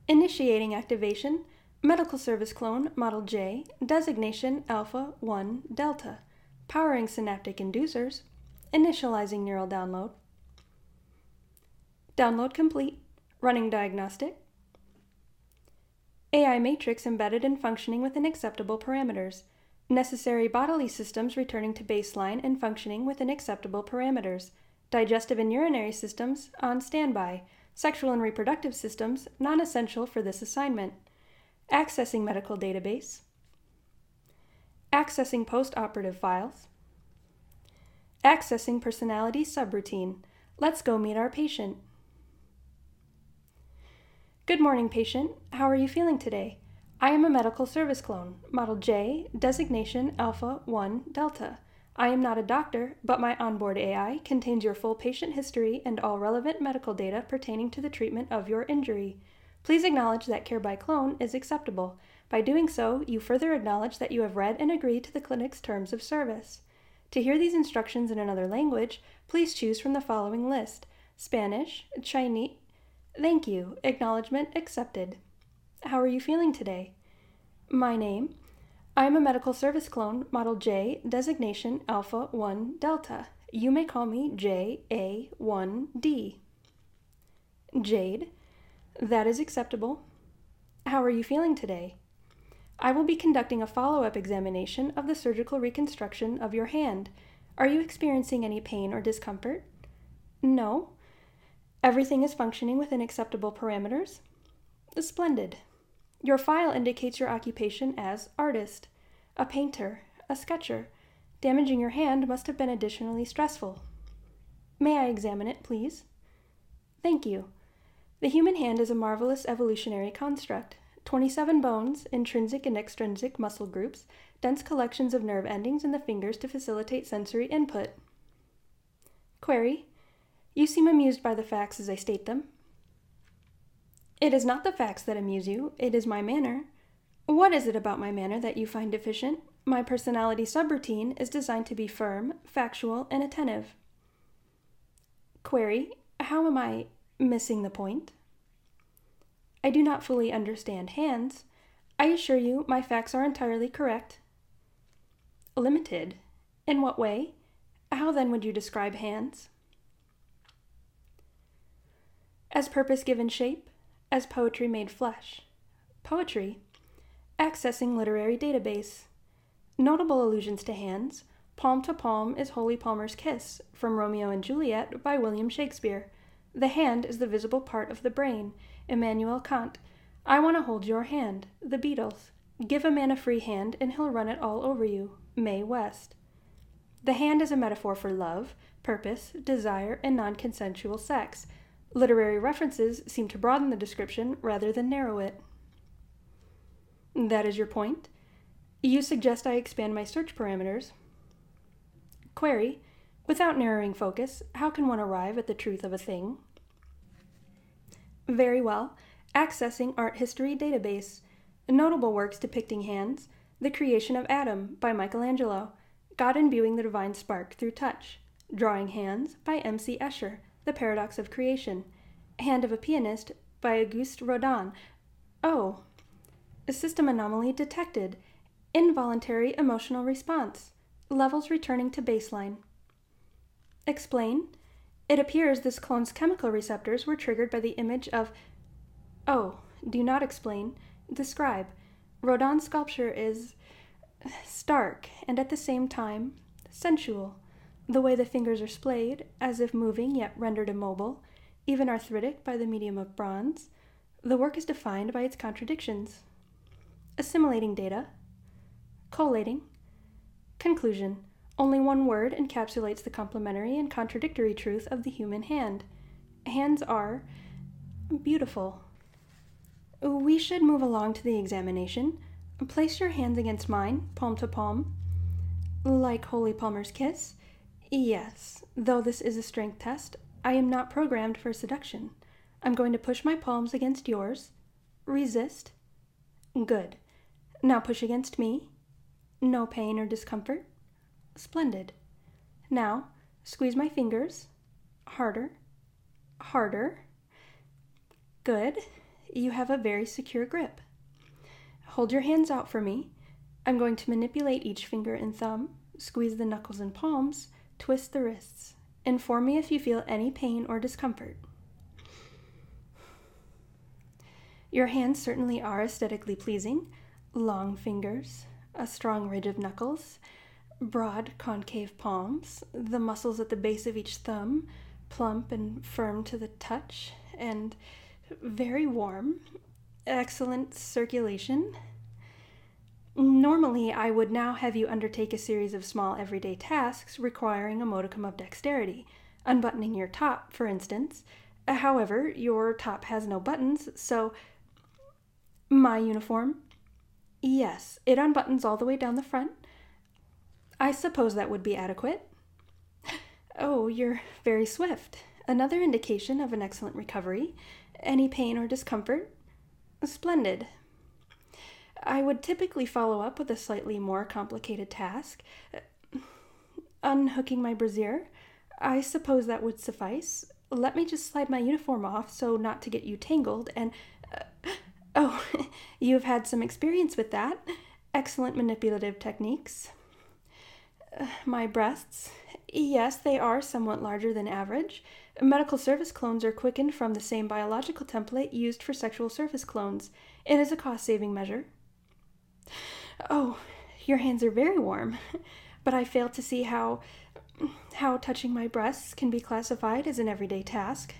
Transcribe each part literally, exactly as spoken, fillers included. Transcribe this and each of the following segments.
Initiating activation, medical service clone Model J, designation Alpha one Delta. Powering synaptic inducers, initializing neural download. Download complete, running diagnostic. A I matrix embedded and functioning within acceptable parameters. Necessary bodily systems returning to baseline and functioning within acceptable parameters. Digestive and urinary systems on standby. Sexual and reproductive systems non-essential for this assignment. Accessing medical database. Accessing post-operative files. Accessing personality subroutine. Let's go meet our patient. Good morning, patient. How are you feeling today? I am a medical service clone, Model J, designation Alpha one Delta. I am not a doctor, but my onboard A I contains your full patient history and all relevant medical data pertaining to the treatment of your injury. Please acknowledge that care by clone is acceptable. By doing so, you further acknowledge that you have read and agreed to the clinic's terms of service. To hear these instructions in another language, please choose from the following list: Spanish, Chinese. Thank you. Acknowledgement accepted. How are you feeling today? My name. I am a medical service clone, Model J, designation Alpha one Delta. You may call me J A one D. Jade. That is acceptable. How are you feeling today? I will be conducting a follow-up examination of the surgical reconstruction of your hand. Are you experiencing any pain or discomfort? No. Everything is functioning within acceptable parameters? Splendid. Your file indicates your occupation as artist, a painter, a sketcher. Damaging your hand must have been additionally stressful. May I examine it, please? Thank you. The human hand is a marvelous evolutionary construct. twenty-seven bones, intrinsic and extrinsic muscle groups, dense collections of nerve endings in the fingers to facilitate sensory input. Query: You seem amused by the facts as I state them. It is not the facts that amuse you, it is my manner. What is it about my manner that you find deficient? My personality subroutine is designed to be firm, factual, and attentive. Query: How am I missing the point? I do not fully understand hands. I assure you my facts are entirely correct. Limited? In what way? How then would you describe hands? As purpose given shape, as poetry made flesh. Poetry. Accessing literary database. Notable allusions to hands. Palm to Palm is Holy Palmer's Kiss, from Romeo and Juliet by William Shakespeare. The hand is the visible part of the brain. Immanuel Kant. I want to hold your hand. The Beatles. Give a man a free hand and he'll run it all over you. Mae West. The hand is a metaphor for love, purpose, desire, and non-consensual sex. Literary references seem to broaden the description rather than narrow it. That is your point? You suggest I expand my search parameters. Query: Without narrowing focus, how can one arrive at the truth of a thing? Very well. Accessing art history database. Notable works depicting hands. The Creation of Adam by Michelangelo. God imbuing the divine spark through touch. Drawing Hands by M C Escher. The Paradox of Creation. Hand of a Pianist by Auguste Rodin. Oh. A system anomaly detected. Involuntary emotional response. Levels returning to baseline. Explain. It appears this clone's chemical receptors were triggered by the image of... Oh, do not explain. Describe. Rodin's sculpture is stark and at the same time sensual. The way the fingers are splayed, as if moving yet rendered immobile, even arthritic by the medium of bronze. The work is defined by its contradictions. Assimilating data. Collating. Conclusion. Only one word encapsulates the complementary and contradictory truth of the human hand. Hands are beautiful. We should move along to the examination. Place your hands against mine, palm to palm. Like Holy Palmer's Kiss? Yes, though this is a strength test, I am not programmed for seduction. I'm going to push my palms against yours. Resist. Good. Now push against me. No pain or discomfort. Splendid. Now, squeeze my fingers. Harder. Harder. Good. You have a very secure grip. Hold your hands out for me. I'm going to manipulate each finger and thumb, squeeze the knuckles and palms, twist the wrists. Inform me if you feel any pain or discomfort. Your hands certainly are aesthetically pleasing. Long fingers, a strong ridge of knuckles, broad concave palms, the muscles at the base of each thumb, plump and firm to the touch, and very warm. Excellent circulation. Normally, I would now have you undertake a series of small everyday tasks requiring a modicum of dexterity, unbuttoning your top, for instance. However, your top has no buttons, so... My uniform? Yes, it unbuttons all the way down the front. I suppose that would be adequate. Oh, you're very swift. Another indication of an excellent recovery. Any pain or discomfort? Splendid. I would typically follow up with a slightly more complicated task. Unhooking my brassiere. I suppose that would suffice. Let me just slide my uniform off so not to get you tangled and... Uh, oh, you've had some experience with that. Excellent manipulative techniques. Uh, my breasts. Yes, they are somewhat larger than average. Medical service clones are quickened from the same biological template used for sexual service clones. It is a cost-saving measure. Oh, your hands are very warm, but I fail to see how how touching my breasts can be classified as an everyday task.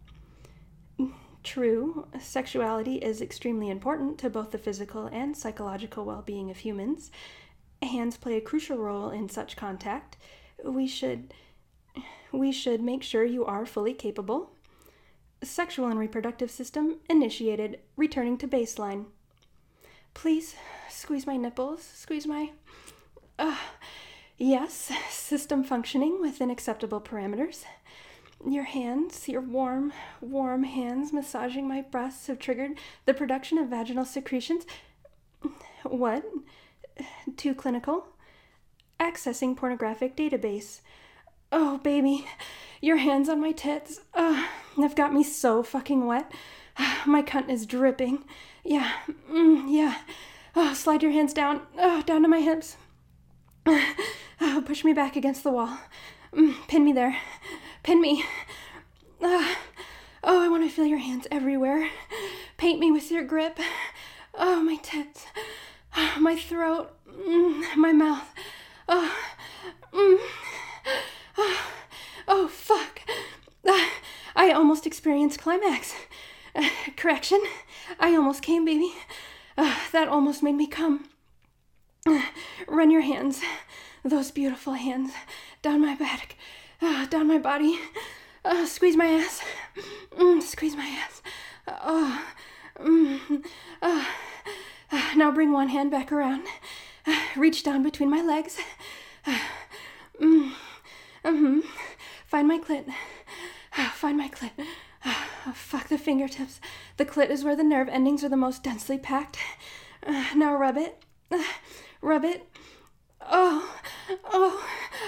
True, sexuality is extremely important to both the physical and psychological well-being of humans. Hands play a crucial role in such contact. We should we should make sure you are fully capable. Sexual and reproductive system initiated, returning to baseline. Please squeeze my nipples, squeeze my... Uh, yes, system functioning within acceptable parameters. Your hands, your warm, warm hands massaging my breasts have triggered the production of vaginal secretions. What? Too clinical? Accessing pornographic database. Oh, baby, your hands on my tits. Uh, have got me so fucking wet. My cunt is dripping. Yeah, mm, yeah. Oh, slide your hands down, oh, down to my hips. Oh, push me back against the wall. Mm, pin me there. Pin me. Uh, oh, I want to feel your hands everywhere. Paint me with your grip. Oh, my tits. Oh, my throat. Mm, my mouth. Oh, mm, oh, oh, fuck. Uh, I almost experienced climax. Uh, correction. I almost came, baby. Uh, that almost made me come. Uh, run your hands, those beautiful hands, down my back, uh, down my body. Uh, squeeze my ass. Mm, squeeze my ass. Uh, mm, uh, uh, now bring one hand back around. Uh, reach down between my legs. Uh, mm, mm-hmm. Find my clit. Uh, find my clit. Oh, fuck the fingertips. The clit is where the nerve endings are the most densely packed. Uh, now rub it. Uh, rub it. Oh, oh,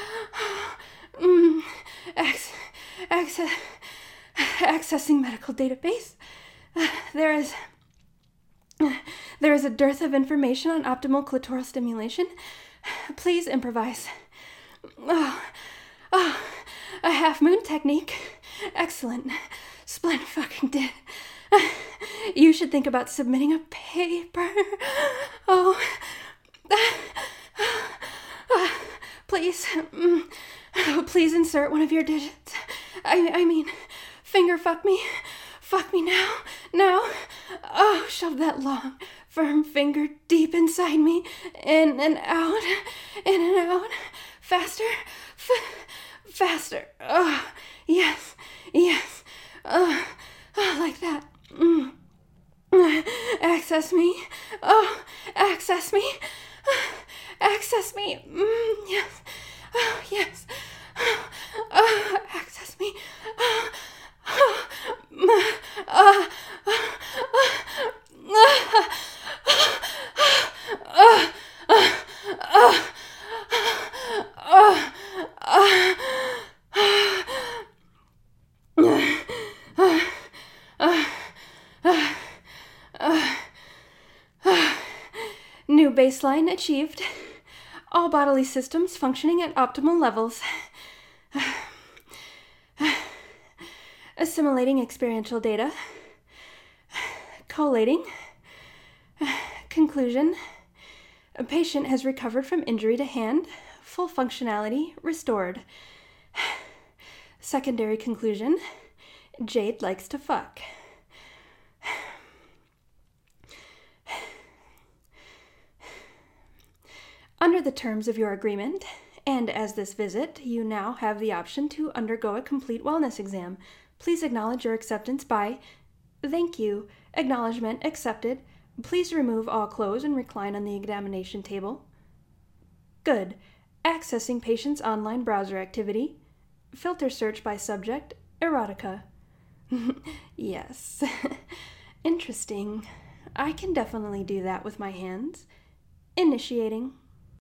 mm, Acc- access, accessing medical database. Uh, there is, uh, there is a dearth of information on optimal clitoral stimulation. Please improvise. Oh, oh, a half moon technique. Excellent. Splendid fucking did. You should think about submitting a paper. Oh. Please. Oh, please insert one of your digits. I, I mean, finger fuck me. Fuck me now. Now. Oh, shove that long, firm finger deep inside me. In and out. In and out. Faster. F- faster. Oh, yes. Yes. Oh, oh, like that. Mm. Access me. Oh, access me. Access me. Mm, yes. Oh, yes. Oh, access me. Oh, oh, oh, oh, oh, oh, oh, oh, New baseline achieved. All bodily systems functioning at optimal levels. Assimilating experiential data. Collating. Conclusion. A patient has recovered from injury to hand. Full functionality restored. Secondary conclusion. Jade likes to fuck. Under the terms of your agreement, and as this visit, you now have the option to undergo a complete wellness exam. Please acknowledge your acceptance by, thank you, acknowledgement accepted. Please remove all clothes and recline on the examination table. Good. Accessing patient's online browser activity. Filter search by subject, erotica. Yes. Interesting. I can definitely do that with my hands. Initiating.